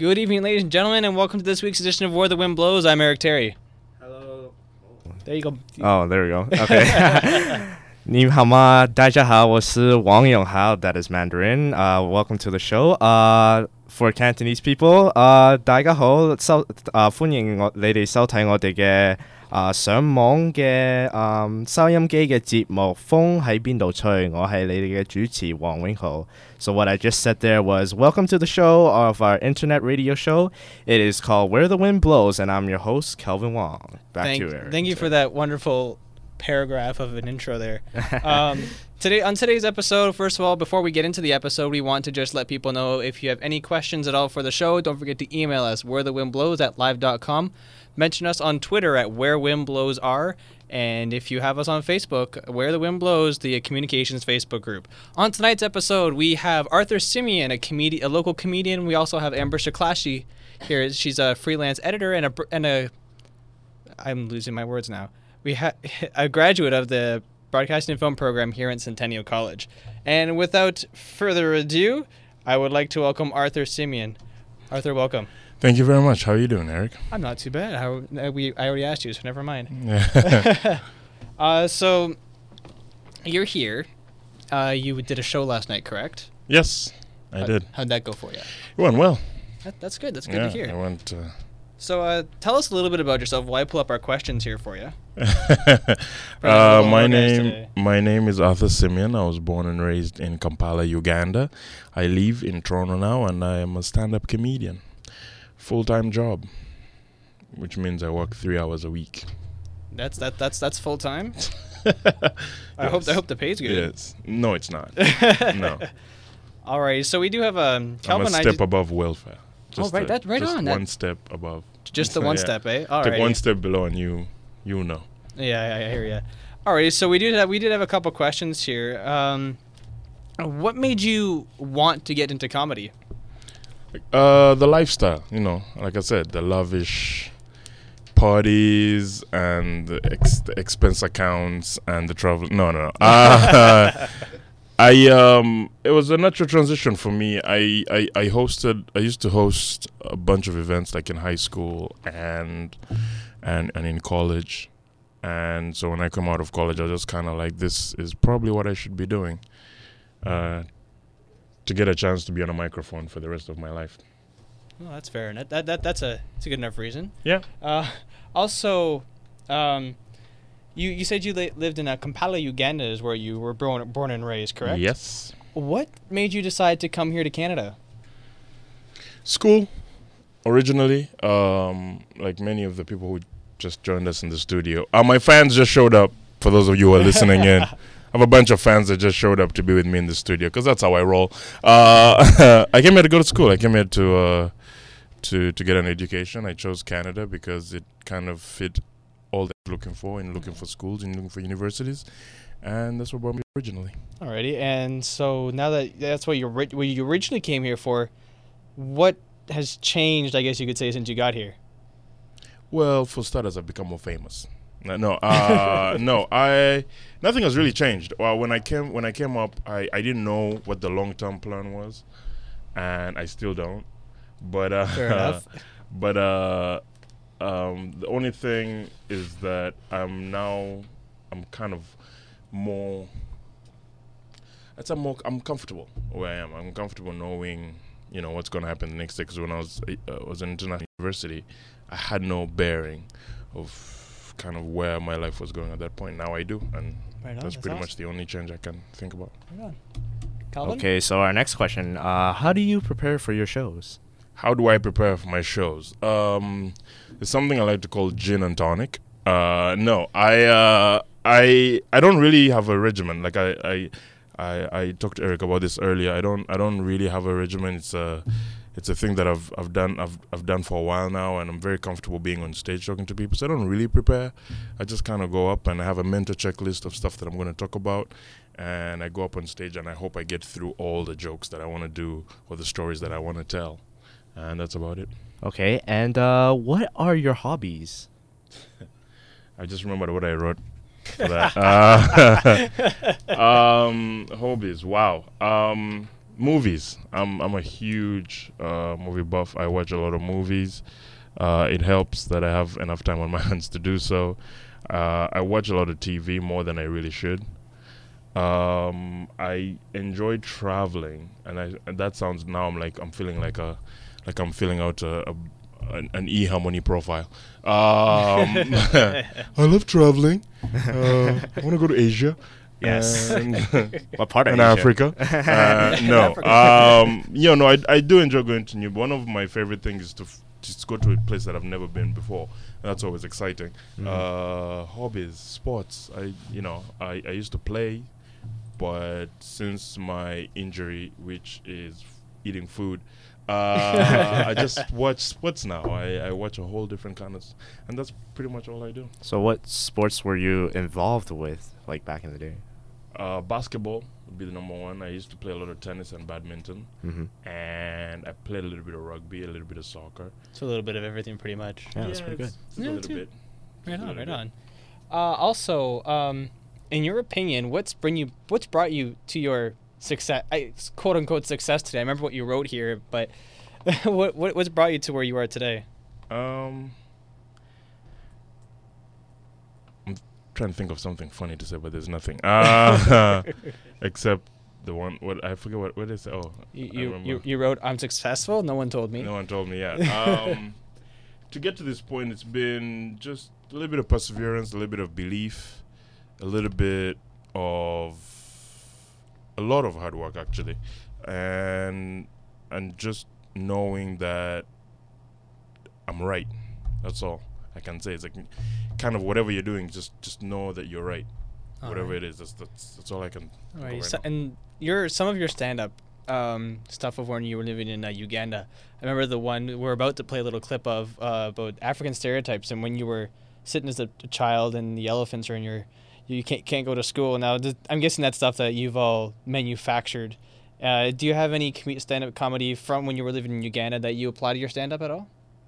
Good evening, ladies and gentlemen, and welcome to this week's edition of Where the Wind Blows. I'm Eric Terry. Hello. There you go. Oh, there we go. Okay. 你好吗？大家好，我是王永豪. That is Mandarin. Welcome to the show. For Cantonese people, 大家好，歡迎你哋收睇我哋嘅上網嘅收音機嘅節目風喺邊度吹？我係你哋嘅主持黃永豪。So what I just said there was welcome to the show of our internet radio show. It is called Where the Wind Blows, and I'm your host Kelvin Wong. Back to you, Eric. Thank you for that wonderful paragraph of an intro there. On today's episode, first of all, before we get into the episode, we want to just let people know if you have any questions at all for the show, don't forget to email us wherethewindblows@live.com. Mention us on Twitter at wherewindblowsr, and if you have us on Facebook, Where the Wind Blows, the communications Facebook group. On tonight's episode, we have Arthur Simeon, a local comedian. We also have Amber Shaklashi here. She's a freelance editor and a I'm losing my words now. We have a graduate of the Broadcasting and Film program here at Centennial College. And without further ado, I would like to welcome Arthur Simeon. Arthur, welcome. Thank you very much. How are you doing, Eric? I'm not too bad. I already asked you, so never mind. Yeah. So you're here. You did a show last night, correct? Yes, I did. How'd that go for you? It went well. That's good. That's good to hear. I went... So tell us a little bit about yourself while I pull up our questions here for you. My name is Arthur Simeon. I was born and raised in Kampala, Uganda. I live in Toronto now, and I am a stand-up comedian. Full-time job, which means I work 3 hours a week. That's full time. I Yes. hope the pay's good. Yes. No, it's not. No. All right. So we do have I'm Calvin. a step above welfare. Right on. Just That- one step above. Just the one Yeah. step, eh? All Take right. one step below, and you know. Yeah, I hear you. All right. So we did have a couple questions here. What made you want to get into comedy? The lifestyle, like I said, the lavish parties and the expense accounts and the travel. No. It was a natural transition for me. I used to host a bunch of events like in high school and in college. And so when I come out of college, I was just kind of like, this is probably what I should be doing. To get a chance to be on a microphone for the rest of my life. Well, that's fair. And that's a good enough reason. Yeah. Also, you said you lived in Kampala, Uganda, is where you were born and raised, correct? Yes. What made you decide to come here to Canada? School, originally, like many of the people who just joined us in the studio. My fans just showed up, for those of you who are listening in. I have a bunch of fans that just showed up to be with me in the studio, because that's how I roll. I came here to go to school. I came here to get an education. I chose Canada because it kind of fit all that I'm looking for in looking for schools and looking for universities. And that's what brought me originally. Alrighty, and so now that's what you originally came here for, what has changed, I guess you could say, since you got here? Well, for starters, I've become more famous. No, nothing has really changed. Well, when I came up, I didn't know what the long-term plan was, and I still don't. But Fair enough. But the only thing is that I'm kind of more. I'm comfortable where I am. I'm comfortable knowing, what's going to happen the next day. Because when I was in international university, I had no bearing of kind of where my life was going at that point. Now I do, and that's pretty much the only change I can think about. Right on. Calvin? Okay, so our next question. How do you prepare for your shows? How do I prepare for my shows? It's something I like to call gin and tonic. No, I don't really have a regimen. Like I talked to Eric about this earlier. I don't really have a regimen. It's a thing that I've done for a while now, and I'm very comfortable being on stage talking to people. So I don't really prepare. I just kind of go up and I have a mental checklist of stuff that I'm going to talk about, and I go up on stage and I hope I get through all the jokes that I want to do or the stories that I want to tell, and that's about it. Okay, and what are your hobbies? I just remembered what I wrote for that. Hobbies, wow. Movies. I'm a huge movie buff. I watch a lot of movies. It helps that I have enough time on my hands to do so. I watch a lot of TV more than I really should. I enjoy traveling, and that sounds now I'm feeling like I'm filling out an eHarmony profile. I love traveling. I want to go to Asia. Yes. And What part of in Asia? Africa. No. No, I do enjoy going to new. One of my favorite things is to just go to a place that I've never been before. That's always exciting. Hobbies, sports. I used to play, but since my injury, which is eating food, I just watch sports now. I watch a whole different kind of, and that's pretty much all I do. So what sports were you involved with, like back in the day? Basketball would be the number one. I used to play a lot of tennis and badminton, and I played a little bit of rugby, a little bit of soccer. So a little bit of everything, pretty much. Yeah, that's pretty good. It's a Yeah, little too. bit. Right Just a on, little right bit. on. Also, in your opinion, what's brought you to your success, quote unquote success today? I remember what you wrote here, but what's brought you to where you are today? I'm trying to think of something funny to say, but there's nothing. Except the one. What I forget what they say. Oh, I remember. You wrote, "I'm successful." No one told me. No one told me yet. To get to this point, it's been just a little bit of perseverance, a little bit of belief, a lot of hard work actually, and just knowing that I'm right. That's all I can say. It's like kind of whatever you're doing, just know that you're right. All Whatever right. it is, that's all I can. All go right. right So, now. and some of your stand-up stuff of when you were living in Uganda. I remember the one we're about to play a little clip of about African stereotypes and when you were sitting as a child and the elephants are in you can't go to school. Now, I'm guessing that's stuff that you've all manufactured. Do you have any stand-up comedy from when you were living in Uganda that you apply to your stand-up at all?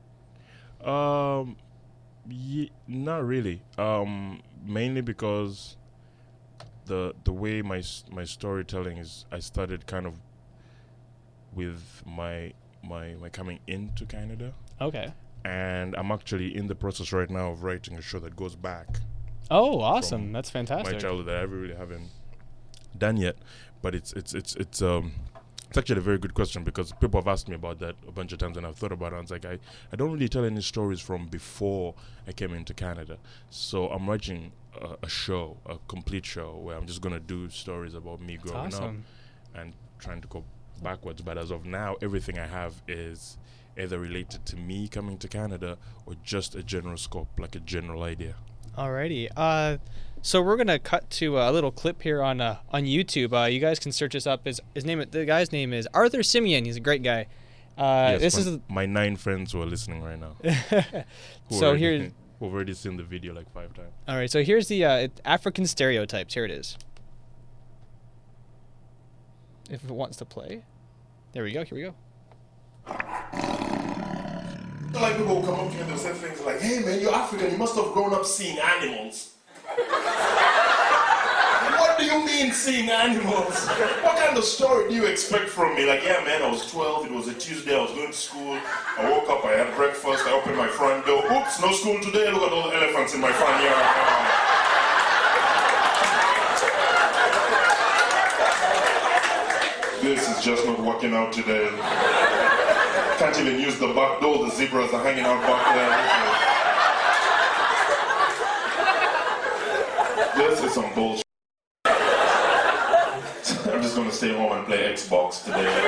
Not really. Mainly because the way my storytelling is, I started kind of with my coming into Canada, Okay. and I'm actually in the process right now of writing a show that goes back Oh, awesome! From That's fantastic. my childhood that I really haven't done yet. But it's actually a very good question because people have asked me about that a bunch of times and I've thought about it. And it's like I don't really tell any stories from before I came into Canada. So I'm writing a show, a complete show where I'm just gonna do stories about me That's growing awesome. up and trying to go backwards. But as of now, everything I have is either related to me coming to Canada or just a general scope, like a general idea. Alrighty. So we're gonna cut to a little clip here on YouTube. You guys can search us up. The guy's name is Arthur Simeon. He's a great guy. Yes, This from is my 9 friends who are listening right now. so here. Who've already seen the video like 5 times. All right. So here's the African stereotypes. Here it is. If it wants to play, there we go. Here we go. Like people will come up to you and they'll say things like, "Hey man, you're African, you must have grown up seeing animals." What do you mean seeing animals? What kind of story do you expect from me? Like, yeah man, I was 12, it was a Tuesday, I was going to school, I woke up, I had breakfast, I opened my front door, oops, no school today, look at all the elephants in my front yard. This is just not working out today. Can't even use the back door, the zebras are hanging out back there. This is some bullshit. I'm just gonna stay home and play Xbox today.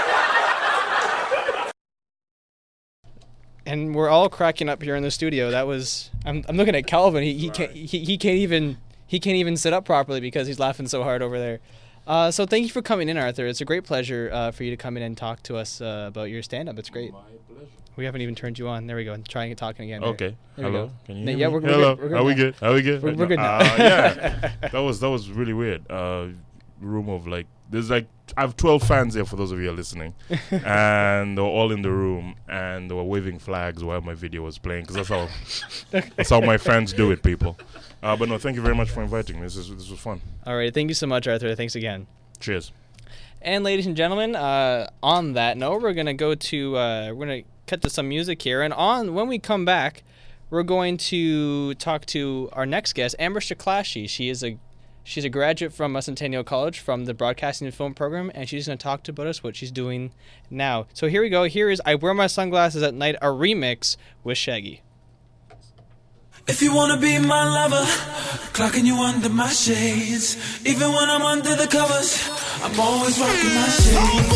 And we're all cracking up here in the studio. That was I'm looking at Calvin. He can't even sit up properly because he's laughing so hard over there. So thank you for coming in, Arthur. It's a great pleasure for you to come in and talk to us about your stand-up. It's great. My pleasure. We haven't even turned you on. There we go. Trying talking again. There. Okay. There we Hello. go. Can you hear Yeah, me? we're Hello. good. We're good Are we now. good? Are we good? We're good now. Yeah. That was really weird. Room of like there's like I have 12 fans here for those of you who are listening, and they were all in the room and they were waving flags while my video was playing because that's how my fans do it, people. But no, thank you very much for inviting me. This was fun. All right. Thank you so much, Arthur. Thanks again. Cheers. And ladies and gentlemen, on that note, we're gonna go to we're gonna cut to some music here, and when we come back, we're going to talk to our next guest, Amber Shaklashi. She's a graduate from Centennial College from the Broadcasting and Film program, and she's going to talk about us what she's doing now. So here we go. Here is "I Wear My Sunglasses at Night," a remix with Shaggy. If you wanna be my lover, clocking you under my shades. Even when I'm under the covers, I'm always rocking my shades.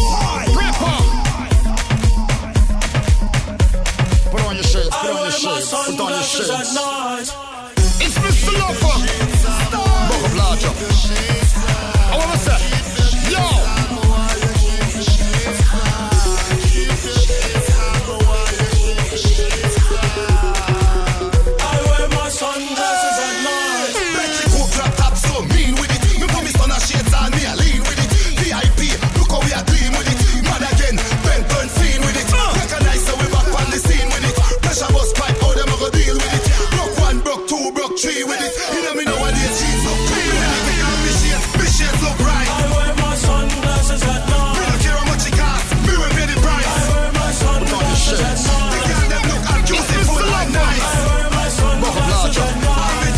Put on your shades, put on your shades, put on your shades. It's Mr. Lover. Bob Larger. I wanna say, yo. Sunglasses at night. Betty cool crop top so mean with it. Me put me sun and shades on me a lean with it. VIP, look how we are clean with it. Mad again, bent turn fiend with it. Recognize how we back on the scene with it. Pressure bus pipe, how them a go deal with it. Broke one, broke two, broke three with it. You know me nowadays, she's look clean with it. Me shades look right. I wear my sunglasses at night. Me don't care how much it costs, me will pay the price. I wear my sunglasses at night. The girl them look and beautiful and nice. I wear my sunglasses at night.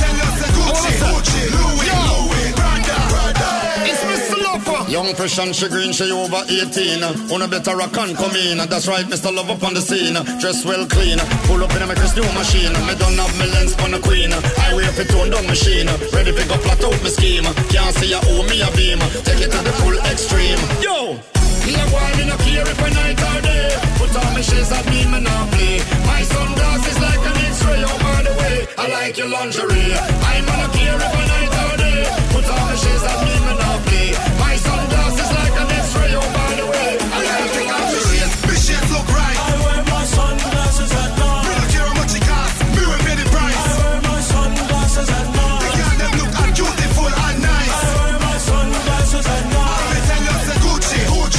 Young, fresh and she green, she over 18. On a better rock and come in. That's right, Mr. Love up on the scene. Dress well clean, pull up in a Chris new machine. Me don't have me lens for the queen. I wear for tone down machine. Ready to go flat out my scheme. Can't see ya owe me a beam. Take it to the full extreme. Yo! Me a boy, me no care if a night or day. Put on my shades at me, me not play. My sunglasses like an X-ray over the way. I like your lingerie. I'm not care if a night or day. Put on my shades at me, me not play. My sunglasses like an X-ray over the way. I like your lingerie. My shades look right. I wear my sunglasses at night. Me don't care how much it costs. Me will pay the price. I wear my sunglasses at night. The girl them look and beautiful and nice. I wear my sunglasses at night. I tell you say Gucci,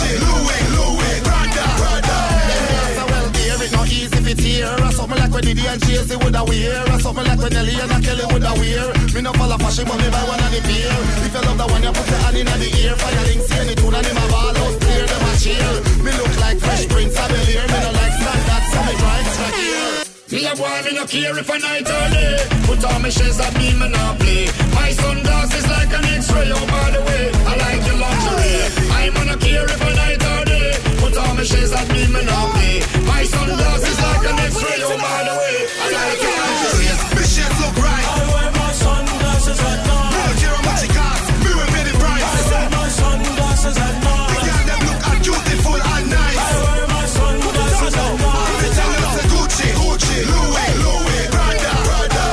Louis, Prada. Them are well dear, it not easy if it's here. Something like when Diddy and Jay-Z woulda wear. Something like when Nelly and Kelly woulda wear. Me no follow fashion, but me buy one of the pair. If you love the one, you put your hand in the ear. Firing, see any tune and in my ball out clear. Them a cheer. Me look like Fresh Prince of Bel-Air. Me no like standards, so me try extra gear. Me a boy, me no care if a night or day. Put on my shades at me, me not play. My sunglasses like an X-ray over the way. I like your lingerie. I'm no care if a night or day. Put on my shades at me, me not play. My sunglasses like an X-ray over the way. I like your lingerie. My shades look right. I wear my sunglasses at night. Me don't care how much it costs. Me will pay the price. I wear my sunglasses at night. The girl them look and beautiful and nice. I wear my sunglasses at night. Me tell you say Gucci, Louis, Prada.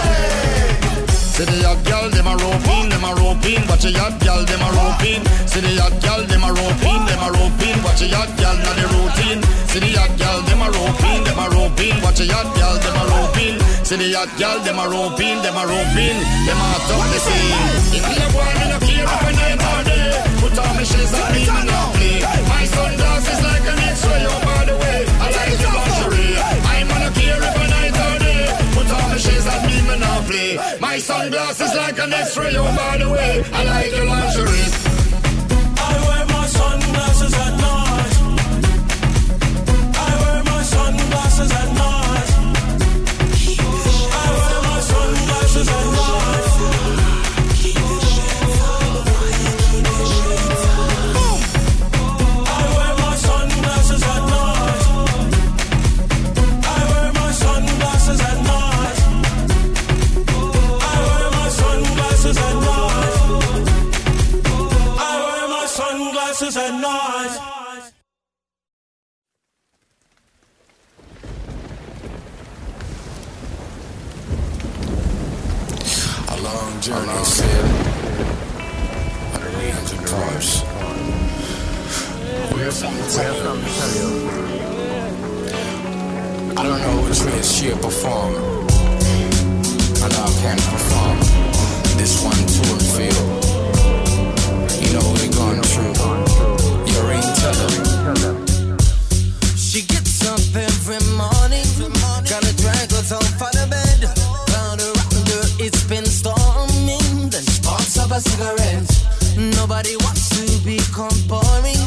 See the hot girl, them a roping. Watch a hot girl, them a roping. See the hot girl, them a roping. Watch a hot girl, not the routine. See the hot girl, them a roping. Watch a hot girl, them a roping. See the hot girl, them a roping. Them a hot up the scene. If you want me, no care if a night or day. Put on my shades at me, me not play. My sunglasses like an X-ray over the way. I like your lingerie. I'm not care if a night or day. Put on my shades at me, me not play. My sunglasses like an X-ray over the way. I like your lingerie. I wear my sunglasses at night. I wear my sunglasses at night. I wear my sunglasses at night. I wear my sunglasses at night. I wear my sunglasses at night. I wear my sunglasses at night. I wear my sunglasses at night. A long journey sail on the range of cars. We have something to tell you. I don't know which way, shape, or form, and I can perform this one tour feel. You know we're going through. You're into them. She gets up every morning, gonna drag us off out of bed. Round around her, it's been storming. Then sparks up a cigarette. Nobody wants to become boring.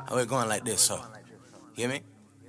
And we're going like this, so. Hear me?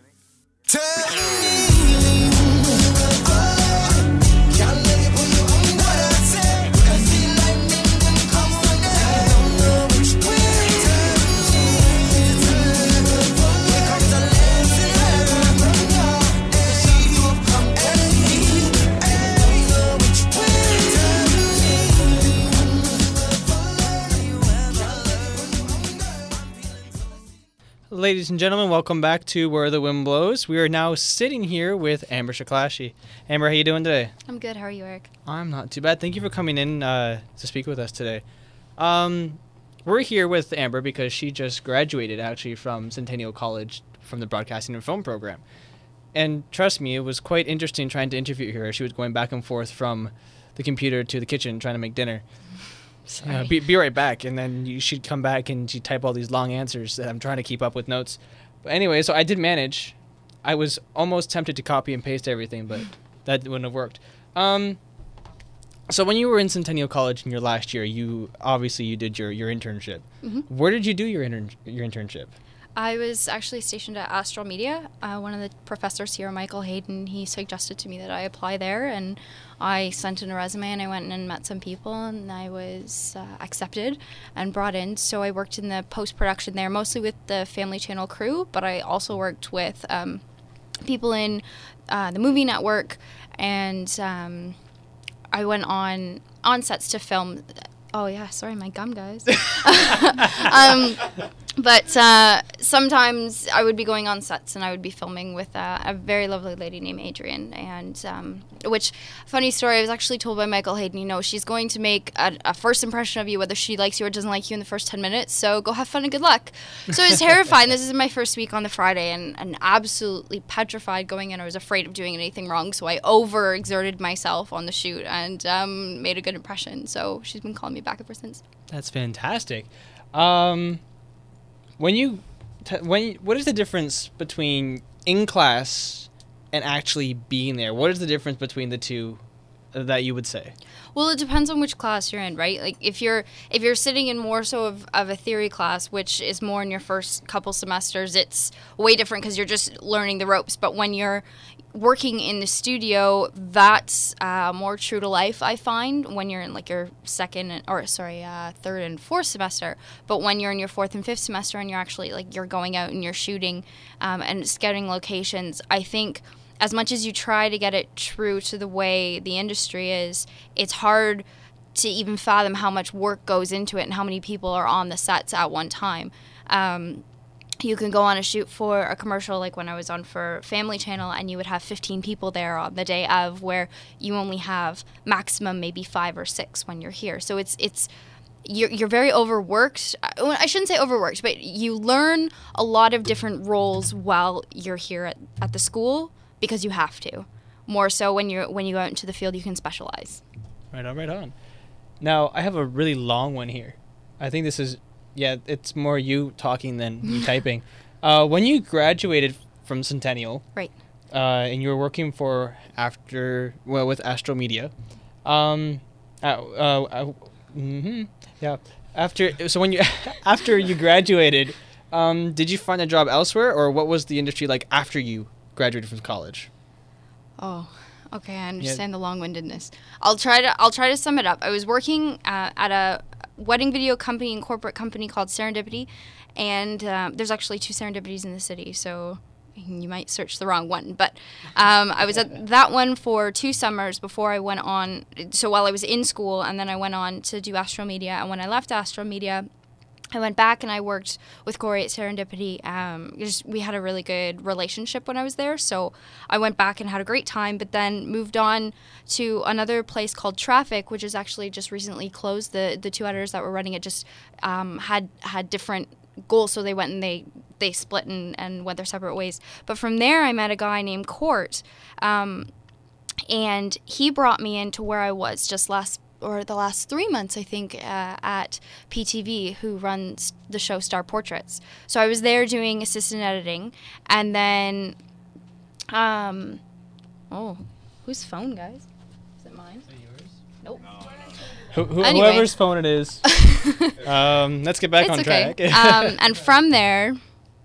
Ladies and gentlemen, welcome back to Where the Wind Blows. We are now sitting here with Amber Shaklashi. Amber, how you doing today? I'm good. How are you, Eric? I'm not too bad. Thank you for coming in to speak with us today. We're here with Amber because she just graduated actually from Centennial College from the Broadcasting and Film program. And trust me, it was quite interesting trying to interview her. She was going back and forth from the computer to the kitchen trying to make dinner. Be right back, and then she'd come back and she'd type all these long answers that I'm trying to keep up with notes. But anyway, so I did manage. I was almost tempted to copy and paste everything, but that wouldn't have worked. So when you were in Centennial College in your last year, you did your internship. Mm-hmm. Where did you do your internship? I was actually stationed at Astral Media. One of the professors here, Michael Hayden, he suggested to me that I apply there, and I sent in a resume, and I went and met some people, and I was accepted and brought in. So I worked in the post-production there, mostly with the Family Channel crew, but I also worked with people in the movie network, and I went on sets to film. Oh, yeah, sorry, my gum, guys. But sometimes I would be going on sets and I would be filming with a very lovely lady named Adrian. And which, funny story, I was actually told by Michael Hayden, she's going to make a first impression of you, whether she likes you or doesn't like you in the first 10 minutes. So go have fun and good luck. So I was terrified. This is my first week on the Friday and absolutely petrified going in. I was afraid of doing anything wrong. So I overexerted myself on the shoot and made a good impression. So she's been calling me back ever since. That's fantastic. What is the difference between in class and actually being there? What is the difference between the two that you would say? Well, it depends on which class you're in, right? Like if you're sitting in more so of a theory class, which is more in your first couple semesters, it's way different because you're just learning the ropes. But when you're working in the studio, that's more true to life, I find, when you're in like your third and fourth semester. But when you're in your fourth and fifth semester and you're actually like you're going out and you're shooting and scouting locations, I think as much as you try to get it true to the way the industry is, it's hard to even fathom how much work goes into it and how many people are on the sets at one time. You can go on a shoot for a commercial, like when I was on for Family Channel, and you would have 15 people there on the day of, where you only have maximum maybe 5 or 6 when you're here. So you're very overworked. I shouldn't say overworked, but you learn a lot of different roles while you're here at the school because you have to. More so when you go out into the field, you can specialize. Right on. Now, I have a really long one here. I think this is... Yeah, it's more you talking than me typing. When you graduated from Centennial, right, and you were working with Astral Media, yeah. After you graduated, did you find a job elsewhere, or what was the industry like after you graduated from college? Oh, okay, I understand the long-windedness. I'll try to sum it up. I was working at a wedding video company and corporate company called Serendipity, and there's actually 2 Serendipities in the city, so you might search the wrong one. But I was at that one for 2 summers before I went on, so while I was in school, and then I went on to do Astral Media. And when I left Astral Media, I went back and I worked with Corey at Serendipity. We had a really good relationship when I was there, so I went back and had a great time, but then moved on to another place called Traffic, which is actually just recently closed. The 2 editors that were running it just had different goals, so they went and they split and went their separate ways. But from there, I met a guy named Court, and he brought me into where I was just the last 3 months, I think, at PTV, who runs the show Star Portraits. So I was there doing assistant editing, and then, whose phone, guys? Is it mine? Is it yours? Nope. Anyway. Whoever's phone it is. Let's get back on track. And from there,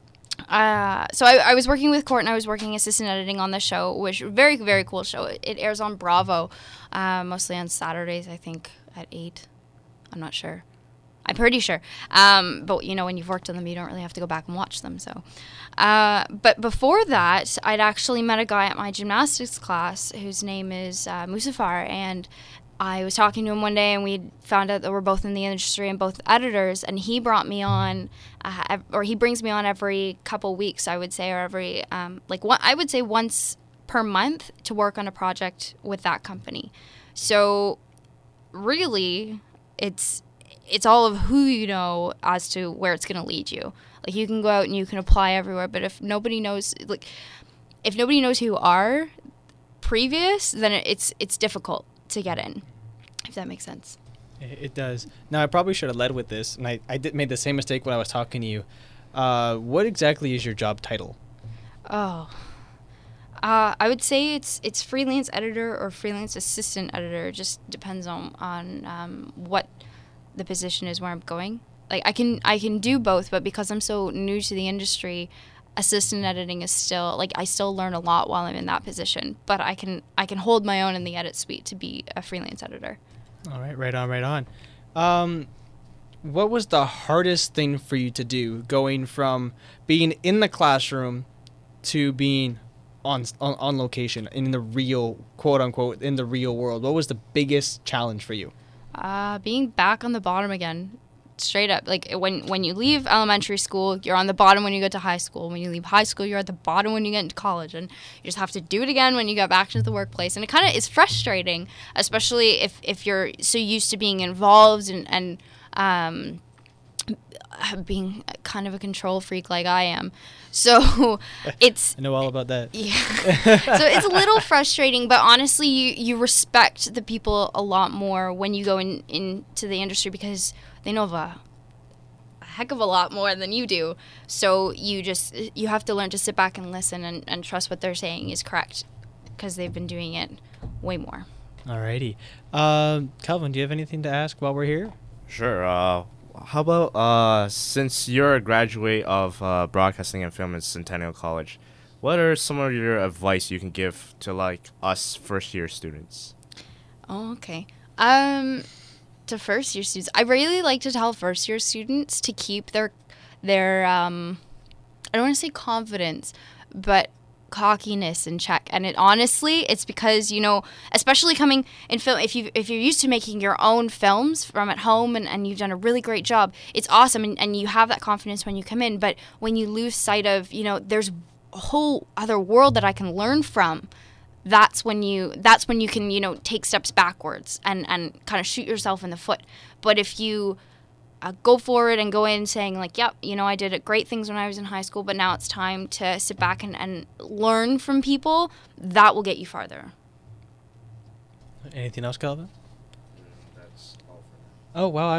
So I was working with Court, and I was working assistant editing on the show, which very, very cool show. It airs on Bravo, mostly on Saturdays, I think, at 8. I'm not sure. I'm pretty sure. But, you know, when you've worked on them, you don't really have to go back and watch them. So, but before that, I'd actually met a guy at my gymnastics class whose name is Musafar, and I was talking to him one day, and we found out that we're both in the industry and both editors, and he brought me on, or he brings me on every couple weeks, I would say, or every, I would say once per month to work on a project with that company. So really, it's all of who you know as to where it's going to lead you. Like, you can go out and you can apply everywhere, but if nobody knows who you are previous, then it's difficult to get in, if that makes sense. It does. Now, I probably should have led with this, and I made the same mistake when I was talking to you. What exactly is your job title? I would say it's freelance editor or freelance assistant editor. It just depends on what the position is where I'm going. Like, I can do both, but because I'm so new to the industry, assistant editing is still, like, I still learn a lot while I'm in that position, but I can hold my own in the edit suite to be a freelance editor. All right, right on. What was the hardest thing for you to do, going from being in the classroom to being on location in the real, quote unquote, in the real world? What was the biggest challenge for you? Being back on the bottom again. Straight up, like, when you leave elementary school, you're on the bottom when you get to high school. When you leave high school, you're at the bottom when you get into college, and you just have to do it again when you get back into the workplace. And it kind of is frustrating, especially if you're so used to being involved and being kind of a control freak like I am. So it's I know all about that. Yeah. So it's a little frustrating, but honestly, you respect the people a lot more when you go into the industry, because they know of a heck of a lot more than you do. So you have to learn to sit back and listen and trust what they're saying is correct, because they've been doing it way more. Alrighty. Calvin, do you have anything to ask while we're here? Sure. How about, since you're a graduate of Broadcasting and Film at Centennial College, what are some of your advice you can give to, like, us first-year students? Oh, okay. To first-year students, I really like to tell first-year students to keep their I don't want to say confidence, but cockiness in check. And it's because, you know, especially coming in film, if you're used to making your own films from at home and you've done a really great job, it's awesome, and you have that confidence when you come in. But when you lose sight of, you know, there's a whole other world that I can learn from, that's when you can, you know, take steps backwards and kind of shoot yourself in the foot. But if you go for it and go in saying, like, yep, you know, I did great things when I was in high school, but now it's time to sit back and learn from people, that will get you farther. Anything else, Calvin? That's all for Oh, well,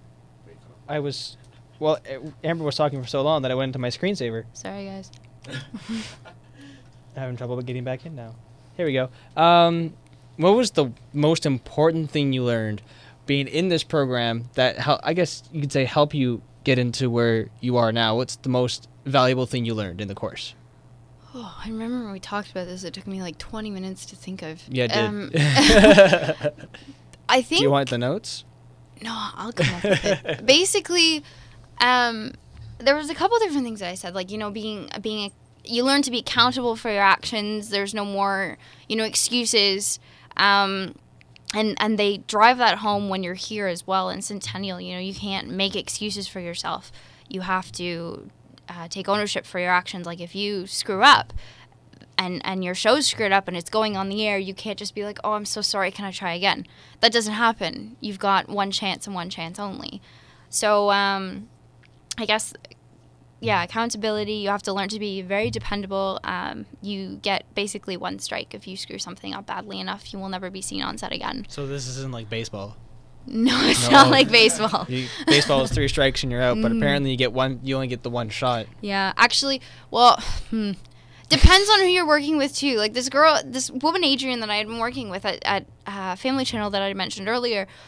well, Amber was talking for so long that I went into my screensaver. Sorry, guys. Having trouble getting back in now. Here we go. What was the most important thing you learned being in this program that, I guess you could say, help you get into where you are now? What's the most valuable thing you learned in the course? Oh, I remember when we talked about this, it took me like 20 minutes to think of. Yeah, it did. I think... Do you want the notes? No, I'll come up with it. Basically, there was a couple different things that I said, like, you know, you learn to be accountable for your actions. There's no more, you know, excuses. And they drive that home when you're here as well in Centennial. You know, you can't make excuses for yourself. You have to take ownership for your actions. Like, if you screw up and your show's screwed up and it's going on the air, you can't just be like, oh, I'm so sorry, can I try again? That doesn't happen. You've got one chance and one chance only. So I guess... yeah, accountability. You have to learn to be very dependable. You get basically one strike. If you screw something up badly enough, you will never be seen on set again. So this isn't like baseball. No, it's not like baseball. Baseball is 3 strikes and you're out, but apparently you only get the one shot. Yeah, actually, well, depends on who you're working with too. Like this woman Adrienne that I had been working with at Family Channel that I mentioned earlier,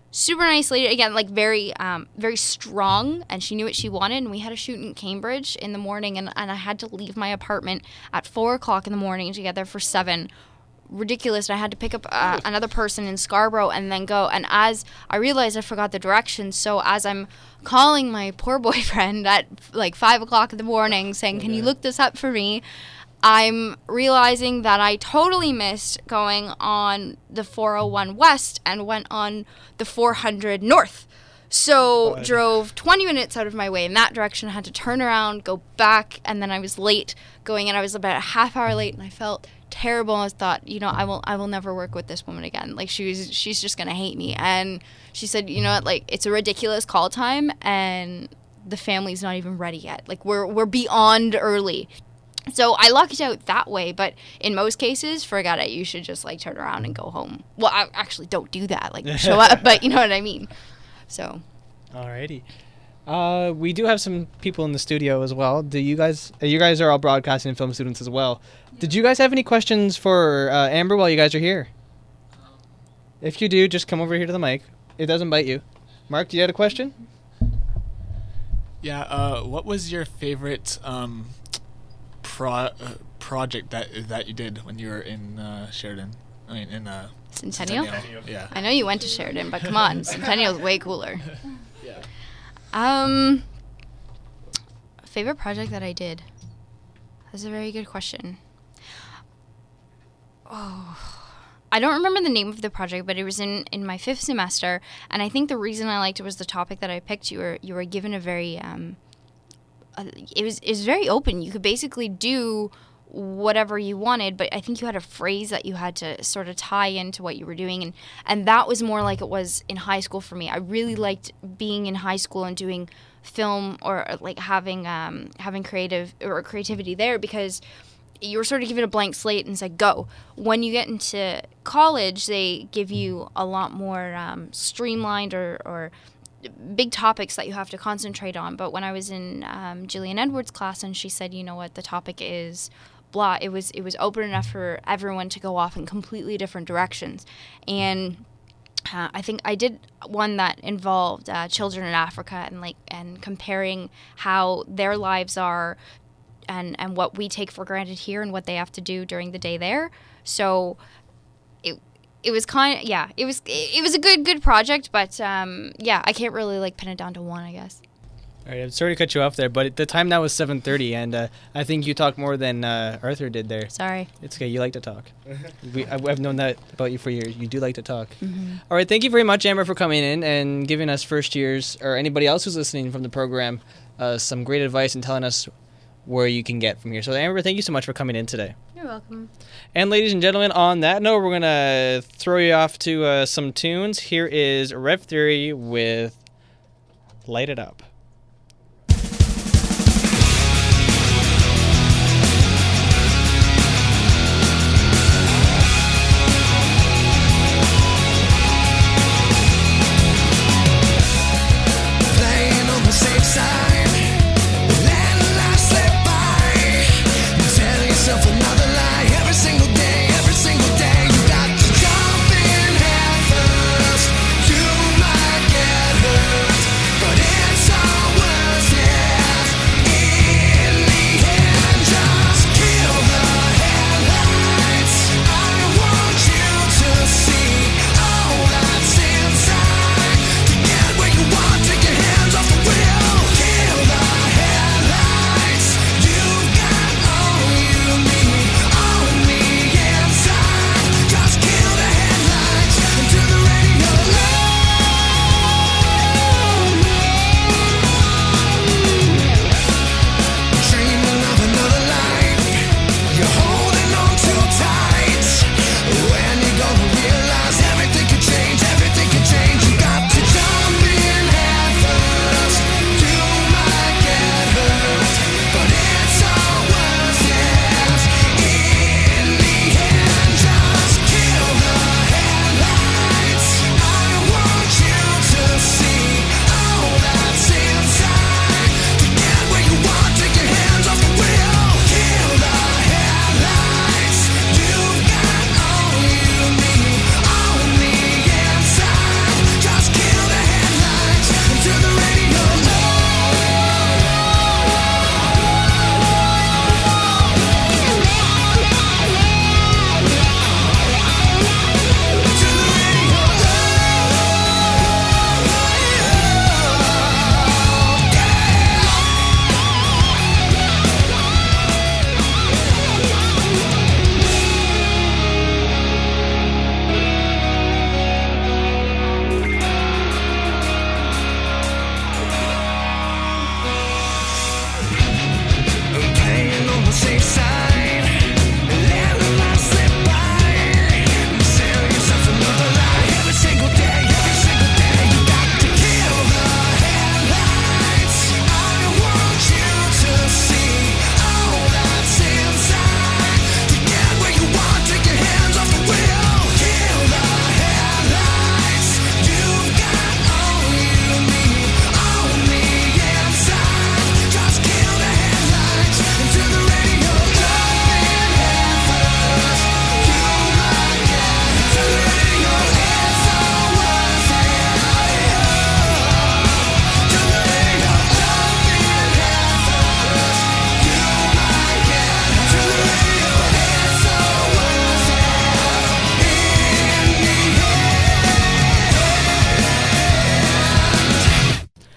super nice lady, again, like very strong, and she knew what she wanted, and we had a shoot in Cambridge in the morning, and I had to leave my apartment at 4 o'clock in the morning to get there for 7. Ridiculous. And I had to pick up another person in Scarborough and then go, and as I realized I forgot the directions, so as I'm calling my poor boyfriend at like 5 o'clock in the morning saying, can you look this up for me, I'm realizing that I totally missed going on the 401 West and went on the 400 North. So drove 20 minutes out of my way in that direction, had to turn around, go back, and then I was late going, and I was about a half hour late, and I felt terrible. I thought, I will never work with this woman again. Like, she's just going to hate me. And she said, you know what, like, it's a ridiculous call time, and the family's not even ready yet. Like, we're beyond early. So I lucked out that way, but in most cases, forget it. You should just, like, turn around and go home. Well, I actually don't do that. Like, show up, but you know what I mean. So. Alrighty. We do have some people in the studio as well. Do you guys are all broadcasting and film students as well. Did you guys have any questions for Amber while you guys are here? If you do, just come over here to the mic. It doesn't bite you. Mark, do you have a question? Yeah, what was your favorite project that you did when you were in Sheridan? I mean, in Centennial? Yeah. I know you went to Sheridan, but come on, Centennial's way cooler. Yeah. Favorite project that I did? That's a very good question. Oh, I don't remember the name of the project, but it was in my 5th semester, and I think the reason I liked it was the topic that I picked. You were given a very it was very open. You could basically do whatever you wanted, but I think you had a phrase that you had to sort of tie into what you were doing, and that was more like it was in high school for me. I really liked being in high school and doing film, or like having creativity there, because you were sort of given a blank slate and said, go. When you get into college, they give you a lot more streamlined or big topics that you have to concentrate on. But when I was in Gillian Edwards' class, and she said, you know what, the topic is blah, it was open enough for everyone to go off in completely different directions. And I think I did one that involved children in Africa, and comparing how their lives are and what we take for granted here and what they have to do during the day there. So it was kind of, yeah, it was a good project, but yeah, I can't really like pin it down to one, I guess. All right, I'm sorry to cut you off there, but at the time now was 7:30, and I think you talked more than Arthur did there. Sorry. It's okay, you like to talk. I've known that about you for years. You do like to talk. Mm-hmm. All right, thank you very much, Amber, for coming in and giving us first years, or anybody else who's listening from the program, some great advice and telling us where you can get from here. So, Amber, thank you so much for coming in today. You're welcome. And ladies and gentlemen, on that note, we're going to throw you off to some tunes. Here is Rev Theory with Light It Up. Playing on the safe side. Another lie every single day, you got to jump in head first. You might get hurt, but it's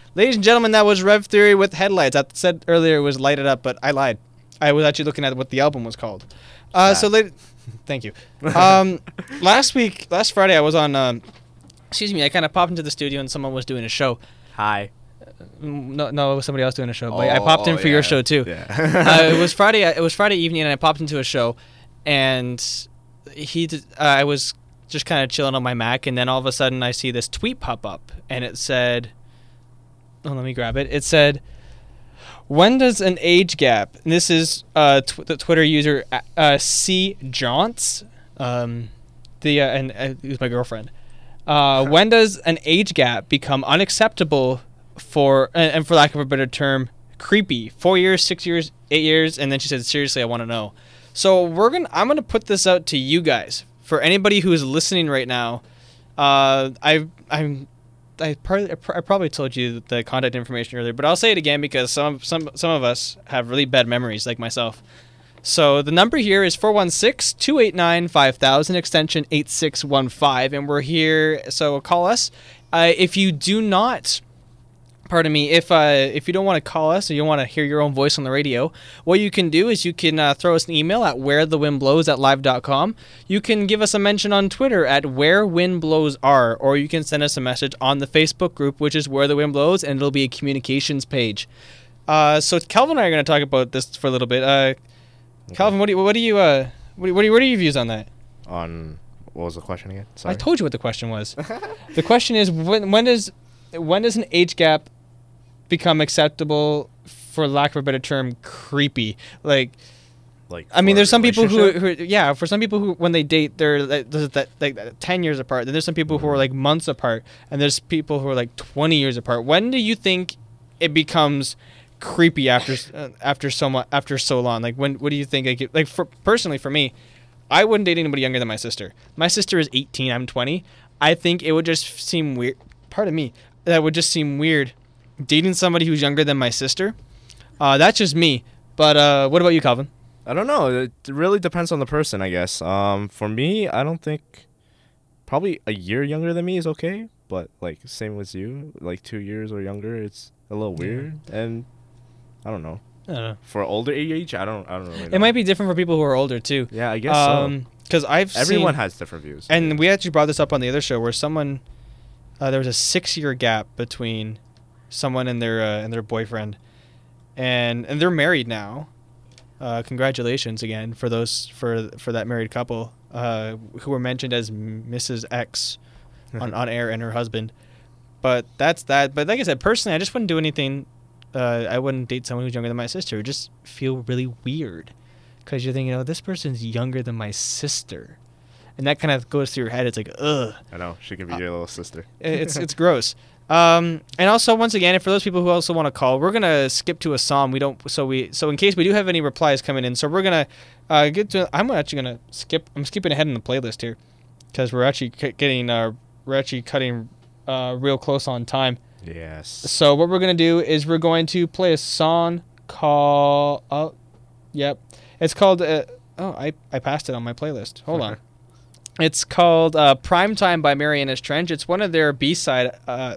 Ladies and gentlemen, that was Rev Theory with Headlights. I said earlier it was Light It Up, but I lied. I was actually looking at what the album was called. Thank you. Last Friday, I was on, I kind of popped into the studio and someone was doing a show. Hi. No, it was somebody else doing a show. But I popped in for your show too. Yeah. It was Friday evening, and I popped into a show, and I was just kind of chilling on my Mac, and then all of a sudden I see this tweet pop up, and it said, "Oh, let me grab it." It said, "When does an age gap?" And this is the Twitter user C Jaunts, and who's my girlfriend. When does an age gap become unacceptable for lack of a better term, creepy? 4 years, 6 years, 8 years, and then she said, "Seriously, I want to know." So I'm gonna put this out to you guys. For anybody who is listening right now, I probably told you the contact information earlier, but I'll say it again because some of us have really bad memories, like myself. So the number here is 416-289-5000, extension 8615, and we're here. So call us. If you do not, pardon me, if you don't want to call us or you want to hear your own voice on the radio, what you can do is you can throw us an email at wherethewindblows@live.com. You can give us a mention on Twitter at wherewindblowsare, or you can send us a message on the Facebook group, which is Where the Wind Blows, and it'll be a communications page. So Calvin and I are going to talk about this for a little bit. Calvin, what are your views on that? On what was the question again? Sorry. I told you what the question was. The question is when does an age gap become acceptable, for lack of a better term, creepy? Like I mean, there's some people who for some people who when they date they're like 10 years apart. Then there's some people who are like months apart, and there's people who are like 20 years apart. When do you think it becomes creepy after so long? Like what do you think? Personally for me, I wouldn't date anybody younger than my sister. My sister is 18, I'm 20. I think it would just seem weird. Pardon me. That would just seem weird dating somebody who's younger than my sister. That's just me. But what about you, Calvin? I don't know. It really depends on the person, I guess. For me, I don't think probably a year younger than me is okay. But like same with you, like 2 years or younger, it's a little weird. And I don't know. For older age, I don't really know. It might be different for people who are older too. Yeah, I guess so. Because everyone has different views. And we actually brought this up on the other show where someone there was a 6-year gap between someone and their boyfriend, and they're married now. Congratulations again for that married couple who were mentioned as Mrs. X on air, and her husband. But that's that. But like I said, personally, I just wouldn't do anything. I wouldn't date someone who's younger than my sister. It would just feel really weird because you're thinking, this person's younger than my sister. And that kind of goes through your head. It's like, ugh. I know. She could be your little sister. It's gross. And also, once again, for those people who also want to call, we're gonna skip to a song. So in case we do have any replies coming in, so we're gonna get to. I'm actually gonna skip. I'm skipping ahead in the playlist here because we're actually cutting real close on time. Yes. So what we're gonna do is we're going to play a song called. Oh, yep. It's called. I passed it on my playlist. Hold on. It's called "Primetime" by Marianas Trench. It's one of their B-side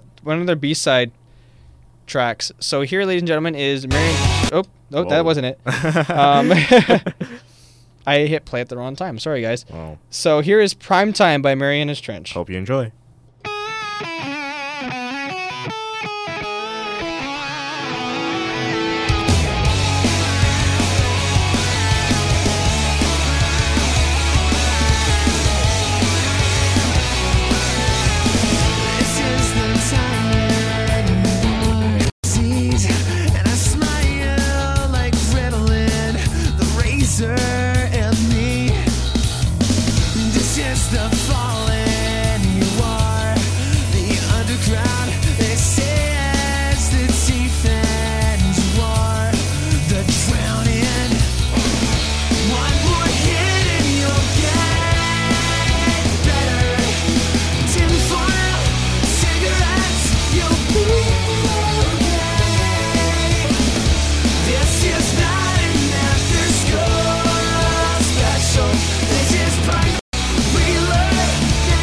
tracks. So here, ladies and gentlemen, is Marianas. Oh, that wasn't it. I hit play at the wrong time. Sorry, guys. Oh. So here is "Primetime" by Marianas Trench. Hope you enjoy. The fallen you are, the underground. They say as the chief and you are the drowning. One more hit and you'll get better. Tinfoil, cigarettes, you'll be okay. This is not an after school special. This is part. We learn that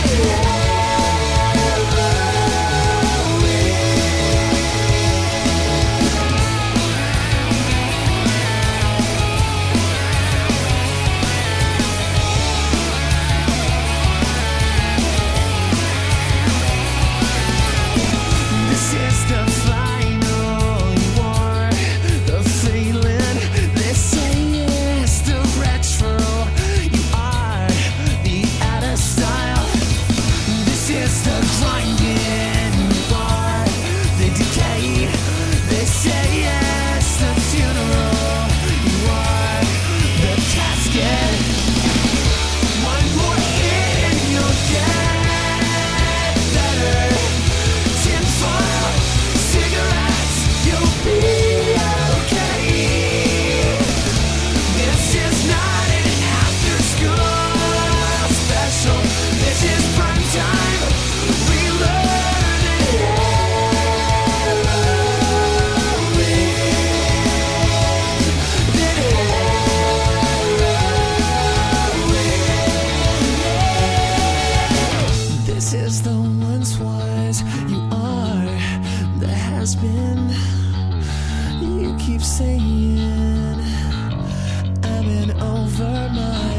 saying I'm in over my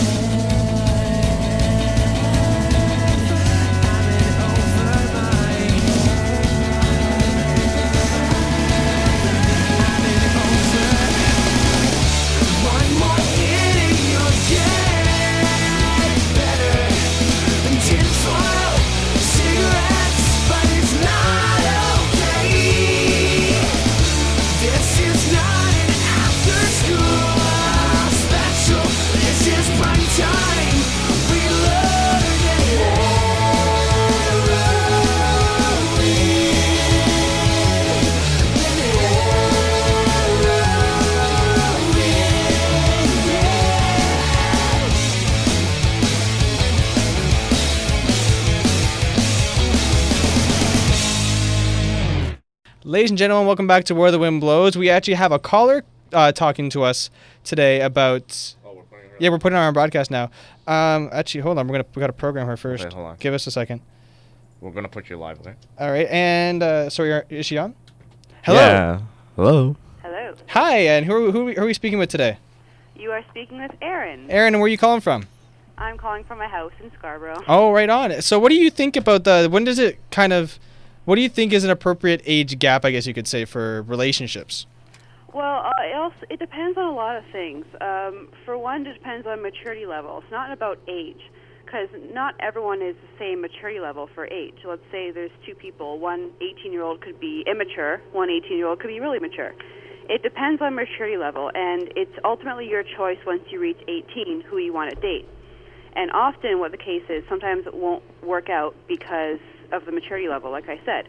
Ladies and gentlemen, welcome back to Where the Wind Blows. We actually have a caller talking to us today about... Yeah, we're putting her on our broadcast now. Actually, hold on. We got to program her first. Okay, hold on. Give us a second. We're gonna put you live, okay? All right. And so is she on? Hello. Yeah. Hello. Hello. Hi. And who are we speaking with today? You are speaking with Erin. Erin, and where are you calling from? I'm calling from my house in Scarborough. Oh, right on. So what do you think about when does it kind of... What do you think is an appropriate age gap, I guess you could say, for relationships? Well, it depends on a lot of things. For one, it depends on maturity level. It's not about age, because not everyone is the same maturity level for age. Let's say there's two people. One 18-year-old could be immature. One 18-year-old could be really mature. It depends on maturity level, and it's ultimately your choice once you reach 18 who you want to date. And often what the case is, sometimes it won't work out because of the maturity level, like I said.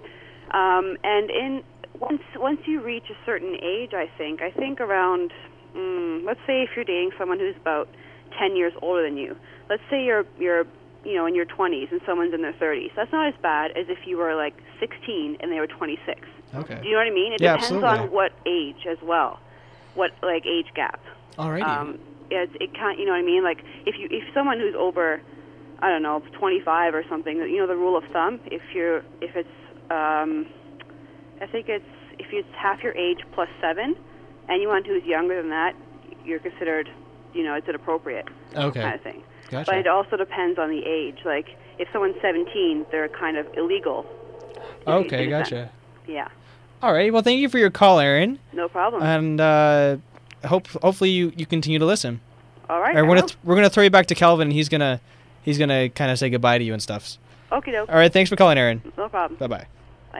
And once you reach a certain age, I think around, let's say if you're dating someone who's about 10 years older than you. Let's say you're in your 20s and someone's in their 30s. That's not as bad as if you were like 16 and they were 26. Okay. Do you know what I mean? It Yeah, depends absolutely. on what age as well, what like age gap. Alrighty. It can't, you know what I mean? Like if someone who's over, I don't know, 25 or something, you know the rule of thumb, if it's half your age plus 7, anyone who's younger than that, you're considered, it's inappropriate Okay. kind of thing. Gotcha. But it also depends on the age. Like if someone's 17, they're kind of illegal. Okay, in a sense. gotcha. Yeah, All right. Well, thank you for your call, Erin. no problem. And hopefully you continue to listen. All right. All right, I will. we're gonna throw you back to Calvin. And he's gonna kind of say goodbye to you and stuff. Okie doke. All right. Thanks for calling, Erin. No problem. Bye bye. Bye.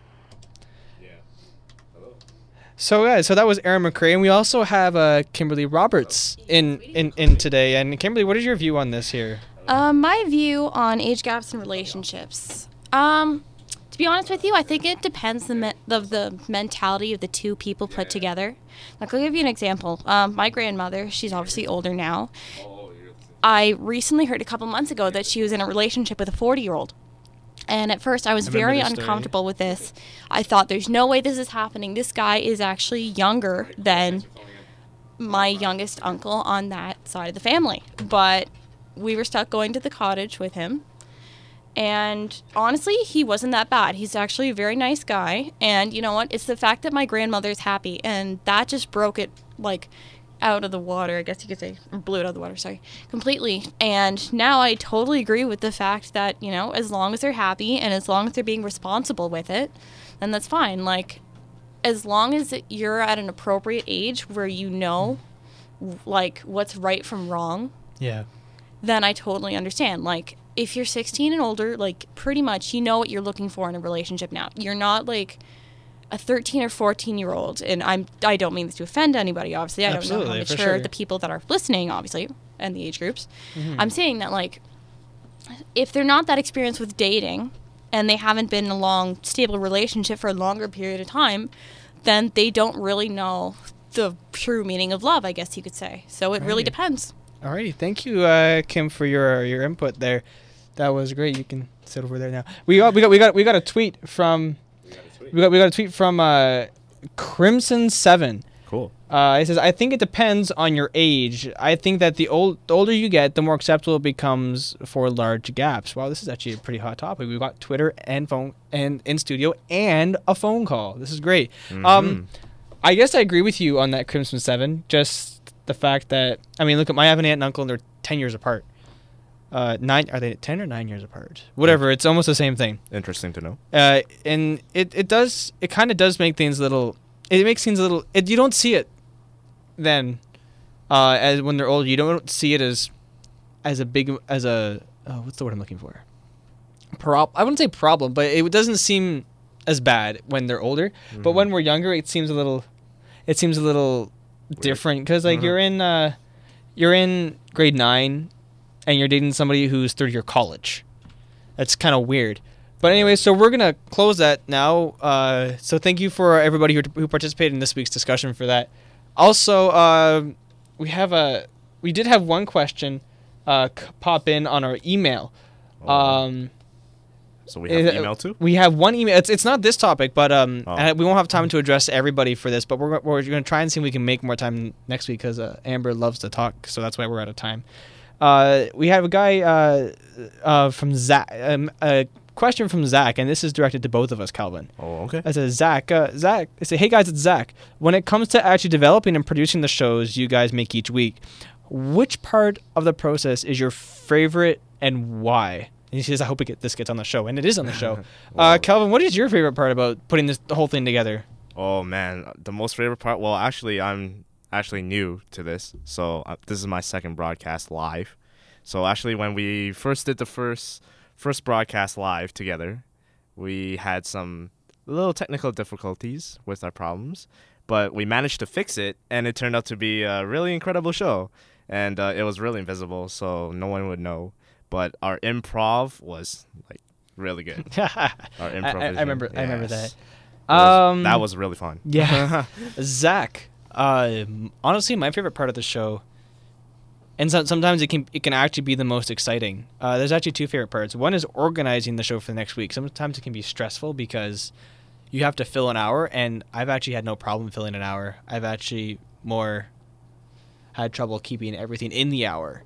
So guys, that was Erin McCrae, and we also have Kimberly Roberts in today. And Kimberly, what is your view on this here? My view on age gaps in relationships. To be honest with you, I think it depends of the mentality of the two people put together. Like, I'll give you an example. My grandmother, she's obviously older now. I recently heard a couple months ago that she was in a relationship with a 40-year-old. And at first, I was remember very this story. uncomfortable with this. I thought, there's no way this is happening. This guy is actually younger than my youngest uncle on that side of the family. But we were stuck going to the cottage with him. And honestly, he wasn't that bad. He's actually a very nice guy. And you know what? It's the fact that my grandmother's happy. And that just broke it, like, out of the water, I guess you could say. Or blew it out of the water, sorry. Completely. And now I totally agree with the fact that, as long as they're happy and as long as they're being responsible with it, then that's fine. Like, as long as you're at an appropriate age where you know, like, what's right from wrong, Yeah. then I totally understand. Like, if you're 16 and older, like, pretty much you know what you're looking for in a relationship now. You're not, like, a 13 or 14-year-old, and I don't mean this to offend anybody, obviously. I don't know Absolutely, how for mature sure. the people that are listening, obviously, and the age groups. Mm-hmm. I'm saying that, like, if they're not that experienced with dating and they haven't been in a long, stable relationship for a longer period of time, then they don't really know the true meaning of love, I guess you could say. So it really Right. depends. Alrighty, thank you, Kim, for your input there. That was great. You can sit over there now. We got a tweet from we got a tweet from Crimson7. Cool. It says, I think it depends on your age. I think that the older you get, the more acceptable it becomes for large gaps. Wow, this is actually a pretty hot topic. We've got Twitter and phone and in studio and a phone call. This is great. Mhm. I guess I agree with you on that Crimson 7. Just the fact that, I mean, look, I have an aunt and uncle, and they're 10 years apart. 9, are they 10 or 9 years apart? Whatever, it's almost the same thing. Interesting to know. And it kind of does make things a little, it makes things a little, you don't see it then, as when they're older. You don't see it as a big, as a, what's the word I'm looking for? I wouldn't say problem, but it doesn't seem as bad when they're older. Mm-hmm. But when we're younger, it seems a little different, because like you're in grade 9 and you're dating somebody who's third year college. That's kind of weird. But anyway, so we're gonna close that now. So thank you for everybody who participated in this week's discussion for that. Also, we did have one question pop in on our email. So we have an email too? We have one email. It's not this topic, but and we won't have time to address everybody for this, but we're going to try and see if we can make more time next week, because Amber loves to talk, so that's why we're out of time. We have a guy from Zach, a question from Zach, and this is directed to both of us, Calvin. Oh, okay. It says, Zach, I say, hey guys, it's Zach. When it comes to actually developing and producing the shows you guys make each week, which part of the process is your favorite and why? And he says, I hope this gets on the show. And it is on the show. Calvin, what is your favorite part about putting the whole thing together? Oh, man. The most favorite part? Well, actually, I'm actually new to this. So this is my second broadcast live. So actually, when we first did the first broadcast live together, we had some little technical difficulties with our problems. But we managed to fix it, and it turned out to be a really incredible show. And it was really invisible, so no one would know. But our improv was like really good. Our improv. I remember that. That was really fun. Yeah. Zach, honestly, my favorite part of the show, and sometimes it can actually be the most exciting. There's actually two favorite parts. One is organizing the show for the next week. Sometimes it can be stressful because you have to fill an hour, and I've actually had no problem filling an hour. I've actually more had trouble keeping everything in the hour.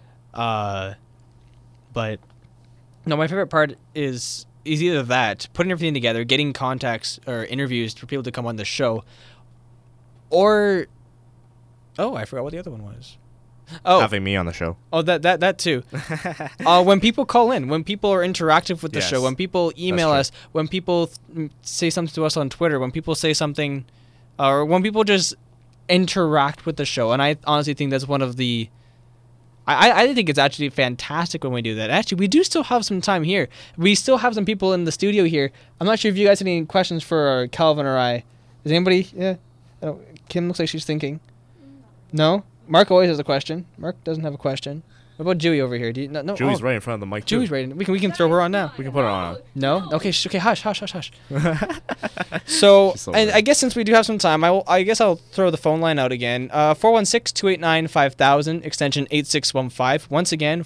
But no, my favorite part is either that, putting everything together, getting contacts or interviews for people to come on the show, or I forgot what the other one was. Having me on the show. Oh, that too. When people call in, when people are interactive with the show, when people email us, when people say something to us on Twitter, when people say something, or when people just interact with the show. And I honestly think that's one of the... I think it's actually fantastic when we do that. Actually, we do still have some time here. We still have some people in the studio here. I'm not sure if you guys have any questions for Calvin or I. Is anybody? Yeah. Kim looks like she's thinking. No? Mark always has a question. Mark doesn't have a question. What about Dewey over here? No. Dewey's right in front of the mic. Dewey's right. We can throw her on now. We can put her on. No? Okay. Okay. Hush. So I guess since we do have some time, I guess I'll throw the phone line out again. 416-289-5000 extension 8615. Once again,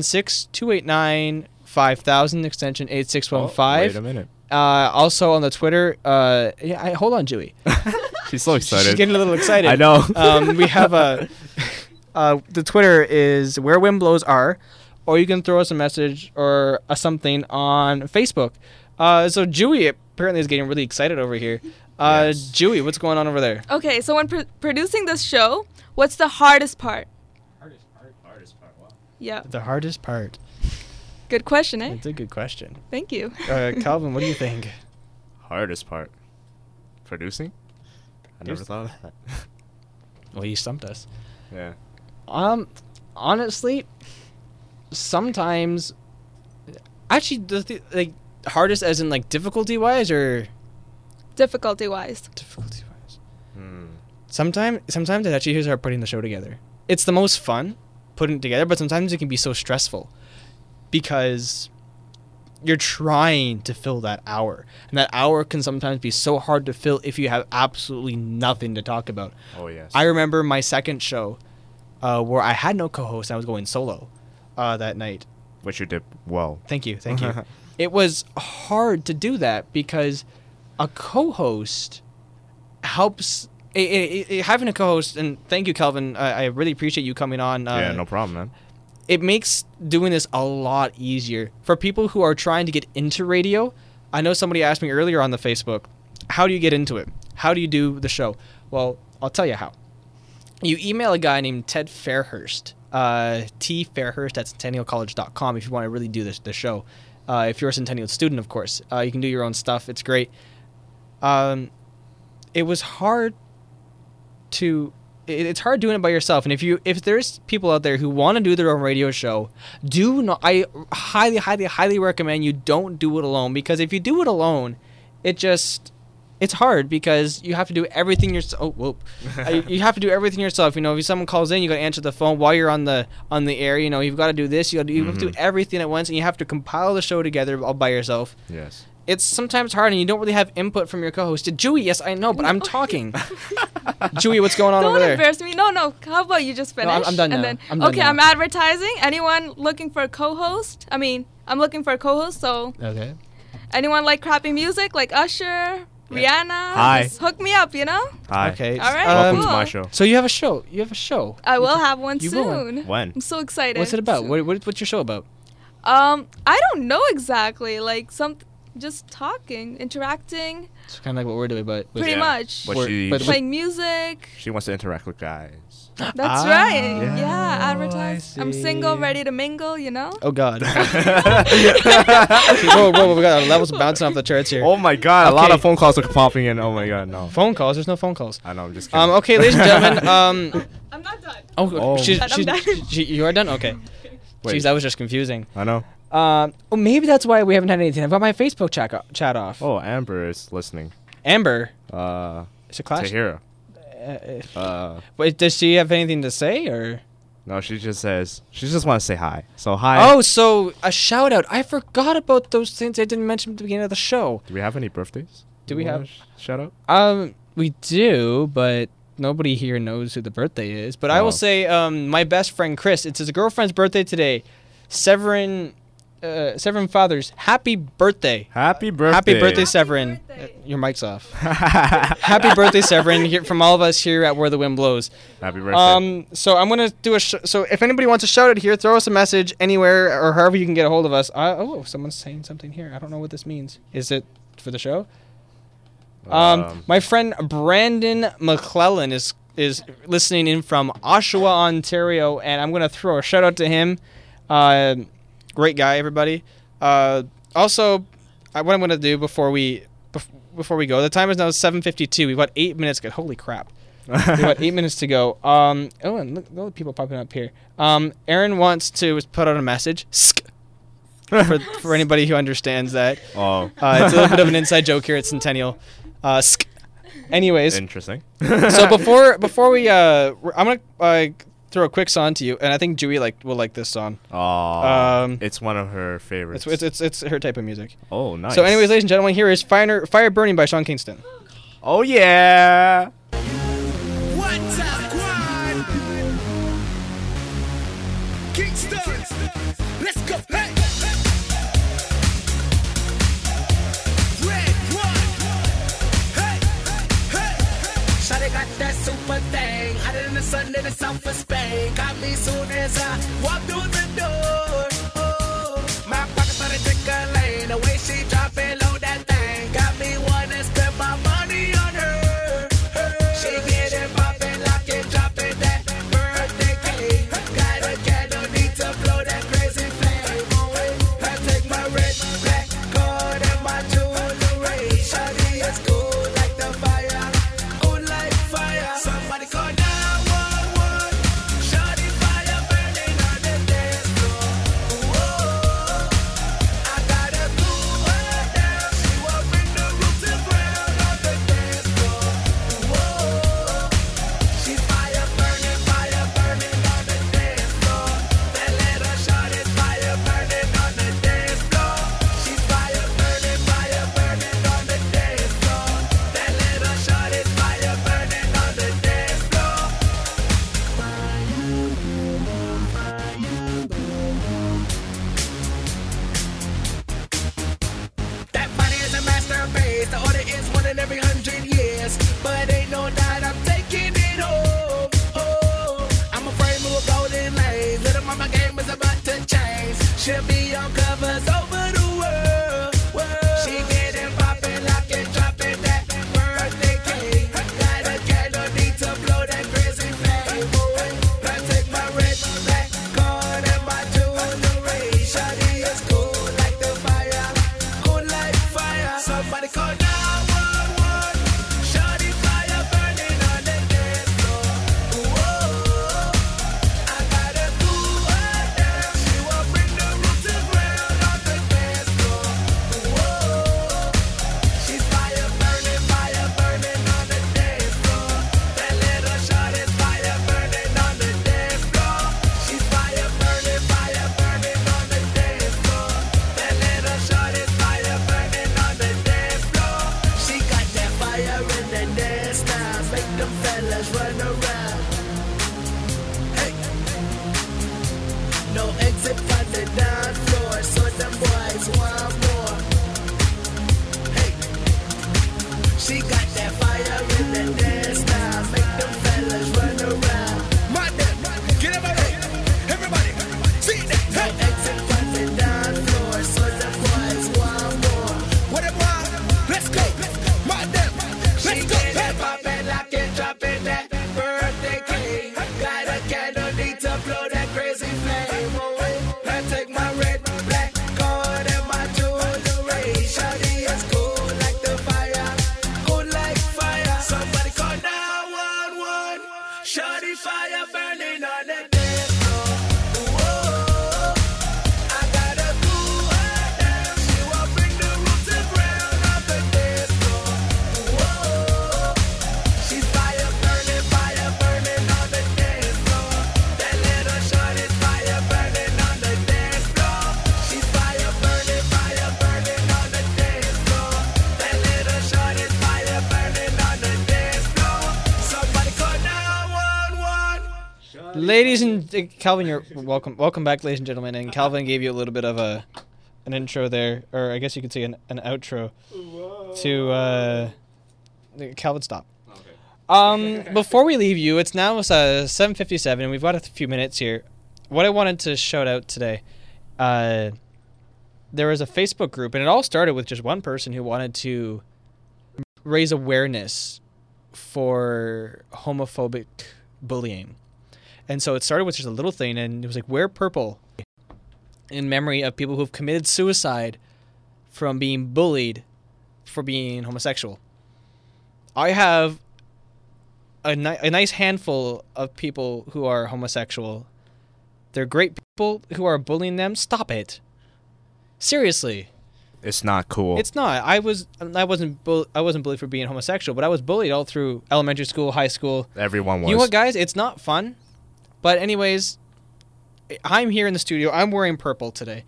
416-289-5000 extension 8615. Wait a minute. Also on the Twitter. Hold on, Dewey. She's so excited. She's getting a little excited. I know. We have the Twitter is Where Wind Blows Are, or you can throw us a message or something on Facebook. So Dewey apparently is getting really excited over here. Yes. Dewey, what's going on over there? Okay, so when producing this show, what's the hardest part? Hardest part. Wow. Yeah. The hardest part. Good question, eh? It's a good question. Thank you. Calvin, what do you think? Hardest part. Producing? I never thought of that. Well, you stumped us. Yeah. Honestly, sometimes, actually, like hardest as in like difficulty wise or difficulty wise. Sometimes it actually is hard putting the show together. It's the most fun putting it together, but sometimes it can be so stressful because you're trying to fill that hour, and that hour can sometimes be so hard to fill if you have absolutely nothing to talk about. Oh yes. I remember my second show where I had no co-host. I was going solo that night. Which you did well. Thank you. It was hard to do that because a co-host helps. Having a co-host, and thank you, Calvin. I really appreciate you coming on. Yeah, no problem, man. It makes doing this a lot easier for people who are trying to get into radio. I know somebody asked me earlier on the Facebook, how do you get into it? how do you do the show? Well, I'll tell you how. You email a guy named Ted Fairhurst, T Fairhurst at centennialcollege.com if you want to really do the show. If you're a Centennial student, of course, you can do your own stuff. It's great. It was hard to. It's hard doing it by yourself, and if there's people out there who want to do their own radio show, I highly, highly, highly recommend you don't do it alone, because if you do it alone, it's hard because you have to do everything yourself. You have to do everything yourself. If someone calls in, you got to answer the phone while you're on the air. You've got to do this. You have to do everything at once, and you have to compile the show together all by yourself. Yes. It's sometimes hard, and you don't really have input from your co-host. Dewey, yes, I know, but I'm talking. Dewey, what's going on over there? Don't embarrass me. No. How about you just finish? No, I'm done now. Then, I'm done now. I'm advertising. Anyone looking for a co-host? I'm looking for a co-host, so... Okay. Anyone like crappy music, like Usher, Rihanna? Hi. Just hook me up, Hi. Okay. All right, Welcome cool. to my show. So you have a show. I will have one You will. soon. When? I'm so excited. What's it about? What's your show about? I don't know exactly. Just talking, interacting. It's kind of like what we're doing, but Pretty much. But Playing music. she wants to interact with guys. That's right. Yeah. Yeah, advertise. I'm single, ready to mingle, Oh, God. whoa, we got our levels bouncing off the charts here. Oh, my God. A lot Okay. of phone calls are popping in. Oh, my God. No. Phone calls? There's no phone calls. I know. I'm just kidding. Okay, ladies and gentlemen. I'm not done. Oh, I'm done. You are done? Okay. Wait. Jeez, that was just confusing. I know. Maybe that's why we haven't had anything. I've got my Facebook chat off. Oh, Amber is listening. Amber? It's a clash? Tahira. Wait, does she have anything to say, or? No, she just wants to say hi. So, hi. Oh, so a shout out. I forgot about those things I didn't mention at the beginning of the show. Do we have any birthdays? Do we have? Shout out? We do, but nobody here knows who the birthday is. But I will say, my best friend Chris, it's his girlfriend's birthday today. Severin Fathers, happy birthday. Happy birthday. Happy birthday, Severin. Your mic's off. Happy birthday, Severin, here, from all of us here at Where the Wind Blows. Happy birthday. So I'm going to do so if anybody wants to shout it here, throw us a message anywhere or however you can get a hold of us. Someone's saying something here. I don't know what this means. Is it for the show? My friend Brandon McClellan is listening in from Oshawa, Ontario, and I'm going to throw a shout out to him. Great guy, everybody. Also, what I'm going to do before we go, the time is now 7:52. We've got 8 minutes. Holy crap. We've got 8 minutes to go. And look at the people popping up here. Aaron wants to put out a message. For anybody who understands that. Oh. It's a little bit of an inside joke here at Centennial. Anyways. Interesting. So before we, I'm going to throw a quick song to you, and I think Dewey will like this song. It's one of her favorites. It's her type of music. Oh, nice. So anyways, ladies and gentlemen, here is Fire Burning by Sean Kingston. Oh, yeah. What's up, Quan? Kingston. Let's go. Hey. Red one. Hey. Hey. Shawty got that super thing. Hotter than the sun in the south of Spain. Got me soon as I walk through the door. Oh, my pocket started tickling. The way she drop it low, that thing got me wanna spend my money on her. She get it poppin', lock it, drop it, that birthday cake. Got a candle, need to blow that crazy flame. I take my red, black, gold, and my jewelry. Shawty is cool like the fire, cool like fire. Somebody call 911. Shawty fire burning on the dance floor. Whoa, I gotta cool her down. She will bring the roof to ground on the dance floor. Whoa, she's fire burning on the dance floor. That little shawty's fire burning on the dance floor. She's fire burning on the dance floor. That little shawty's fire burning on the dance floor. That body is a masterpiece. The order is one in every 100 years. But ain't no doubt I'm taking it home. Oh, I'm afraid to move golden lanes. Little mama game is about to change. She'll be on covers over the world. She getting poppin', lock it, drop it, that birthday cake. boys want more. Hey, she got that fire in the dance now. Make them fellas run around. My damn, get up, hey, everybody, see that. Hey, exit from the dance floor, so the boys want more. What it want? Let's go, my damn, let's go. Hey, pop it, lock it, drop it, that birthday cake. Light a candle, need to blow that crazy flame. Oh, I take my red, black card and my jewelry. Shawty is cool like the fire, cool like fire. Somebody call 911. Shawty fire burning on the dance floor. Whoa, I gotta cool her down. She will bring the roof to ground on the dance floor. Whoa, she's fire burning on the dance floor. That little shorty's fire burning on the dance floor. She's fire burning on the dance floor. That little shorty's fire burning on the dance floor. Somebody call 911. Ladies and Calvin, you're welcome back, ladies and gentlemen. And Calvin gave you a little bit of an intro there, or I guess you could say an outro to Calvin. Stop. Before we leave you, it's now 7:57, and we've got a few minutes here. What I wanted to shout out today, there was a Facebook group, and it all started with just one person who wanted to raise awareness for homophobic bullying. And so it started with just a little thing, and it was like, wear purple in memory of people who've committed suicide from being bullied for being homosexual. I have a nice handful of people who are homosexual. They're great people who are bullying them. Stop it. Seriously. It's not cool. It's not. I wasn't bullied for being homosexual, but I was bullied all through elementary school, high school. Everyone was. You know what, guys? It's not fun. But anyways, I'm here in the studio. I'm wearing purple today.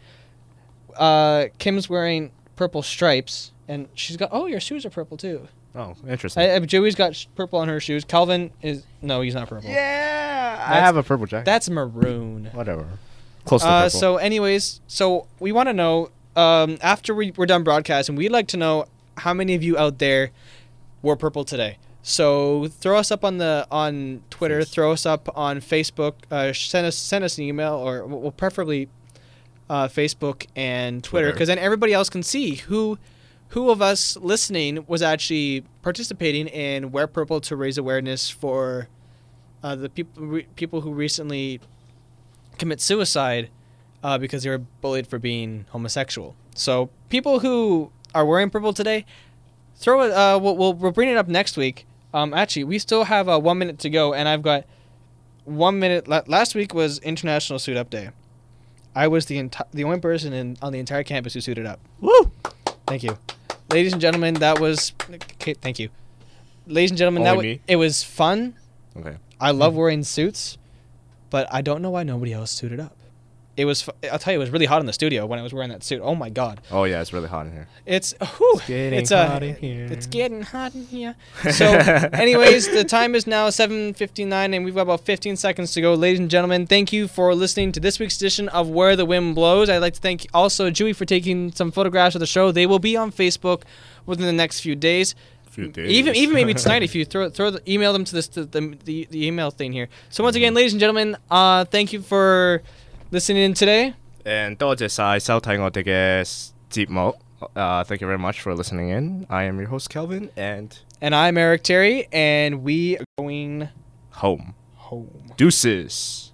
Kim's wearing purple stripes, and she's got... Oh, your shoes are purple, too. Oh, interesting. Joey's got purple on her shoes. Calvin is... No, he's not purple. Yeah! I have a purple jacket. That's maroon. Whatever. Close to purple. So anyways, we want to know, after we're done broadcasting, we'd like to know how many of you out there wore purple today. So throw us up on Twitter, throw us up on Facebook, send us an email, or we'll preferably Facebook and Twitter, because then everybody else can see who of us listening was actually participating in Wear Purple to raise awareness for the people who recently commit suicide because they were bullied for being homosexual. So people who are wearing purple today, throw it. We'll bring it up next week. Actually, we still have 1 minute to go, and I've got 1 minute. Last week was International Suit Up Day. I was the only person on the entire campus who suited up. Woo! Thank you, ladies and gentlemen. That was okay. Thank you, ladies and gentlemen. It was fun. Okay. I love wearing suits, but I don't know why nobody else suited up. It was. I'll tell you, it was really hot in the studio when I was wearing that suit. Oh my god. Oh yeah, it's really hot in here. It's getting hot in here. It's getting hot in here. So, anyways, the time is now 7:59, and we've got about 15 seconds to go. Ladies and gentlemen, thank you for listening to this week's edition of Where the Wind Blows. I'd like to thank also Dewey for taking some photographs of the show. They will be on Facebook within the next few days. Even maybe tonight if you email them to the email thing here. So once again, ladies and gentlemen, thank you for listening in today. And 多謝晒收睇我哋嘅節目. Thank you very much for listening in. I am your host Kelvin, and I'm Eric Terry, and we are going home. Deuces.